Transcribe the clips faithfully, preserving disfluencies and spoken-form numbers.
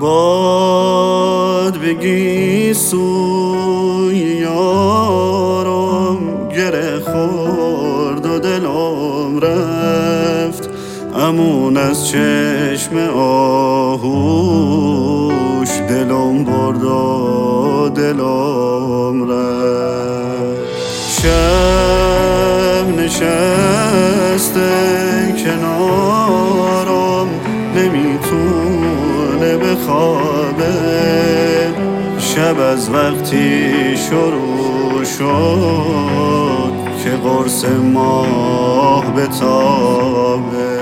باد بگی سوی یارم، گره خورد و دلم رفت، امون از چشم آهوش دلم برد و دلم رفت. شب نشسته کنارم، نمیتونه بخوابه، شب از وقتی شروع شد که قرص ماه بتابه.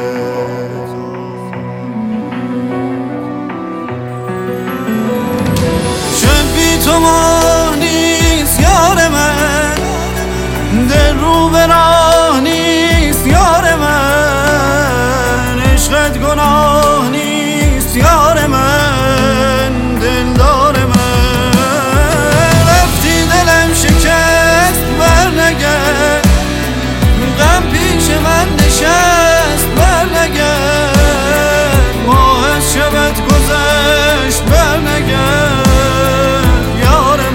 شب بی تو ماه نیست یار من، دل رو به راه نیست یار من، عشقت گناه نیست یار من، دلدار من. رفتی دلم شکست برنگرد، غم پیش من نشست برنگرد، ماه از شبت گذشت برنگرد یار من.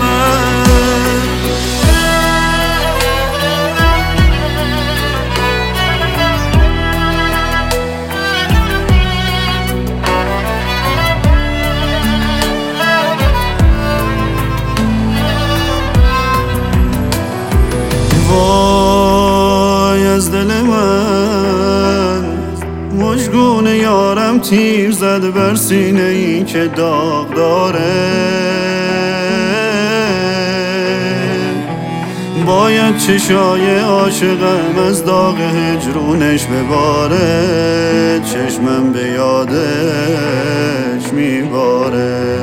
وای از دل من، مژگون یارم تیر زد بر سینه ای که داغ داره. باید چشای عاشقم از داغ هجرونش بباره، چشمم به یادش میباره.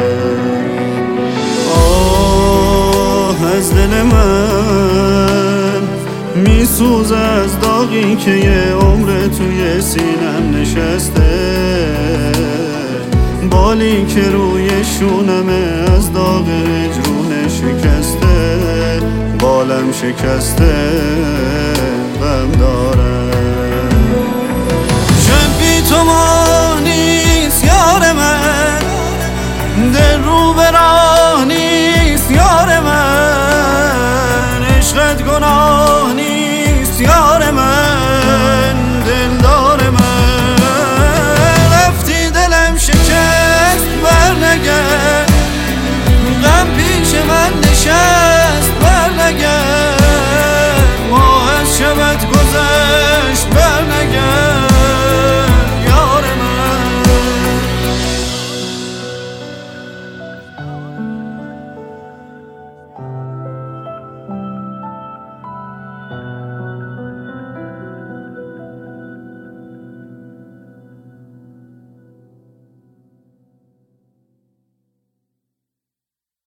آه از دل من میسوز از داغی که یه عمر توی سینم نشسته، بالی که روی شونمه از داغ هجرونه شکسته، بالم شکسته غم داره.